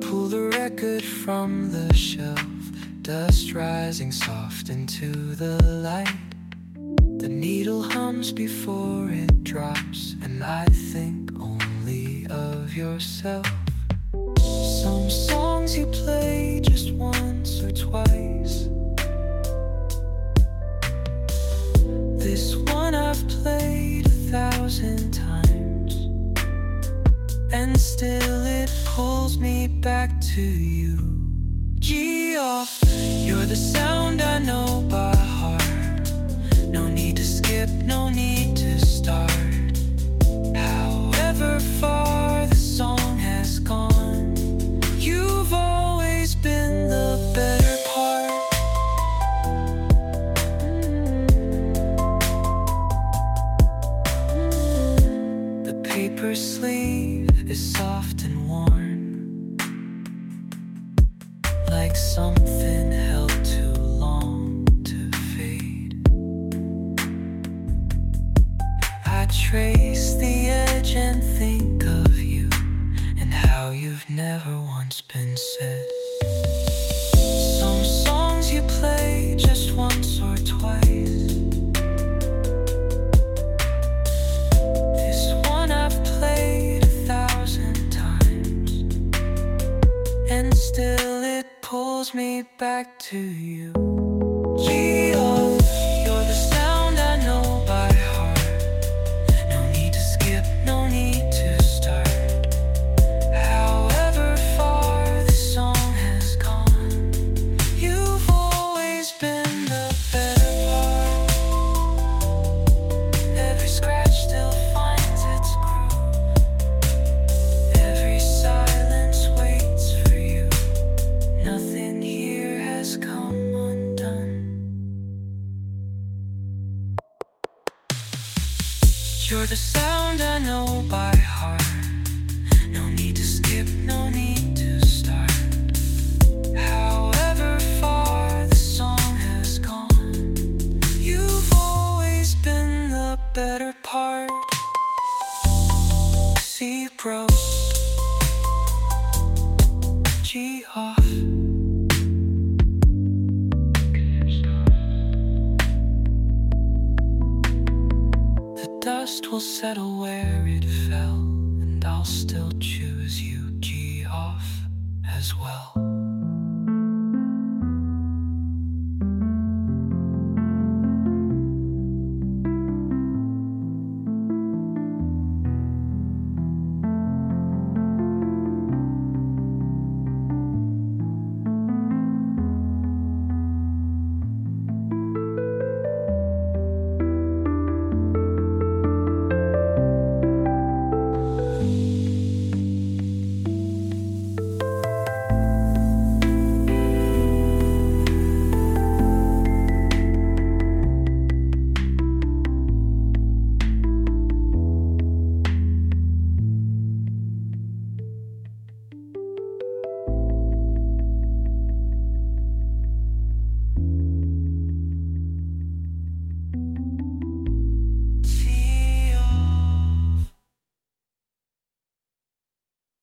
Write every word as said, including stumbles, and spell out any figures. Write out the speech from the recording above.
pull the record from the shelf, dust rising soft into the light. The needle hums before it drops, and I think only of yourself. Some songs you play just once or twice. This one I've played a thousand times, and still it pulls me back to you. G-off, you're the sound I know by heart. No need to skip, no need to start. However far the song has gone, you've always been the better part. The paper sleeve is soft and worn, like something held too long to fade. I trace the edge and think of you, and how you've never once been said. Some songs you play just once or twice. This one I've played a thousand times, and still it pulls me back to you. G-off, you're the sound I know by heart. No need to skip, no need to start. However far the song has gone, you've always been the better part. Every scratch still finds its groove. Every silence waits for you. Nothing here has come undone. You're the sound I know by heart. No need to skip, no need to start. However far the song has gone, you've always been the better part. C bro, G-off. The dust will settle where it fell, and I'll still choose you, G-off, as well.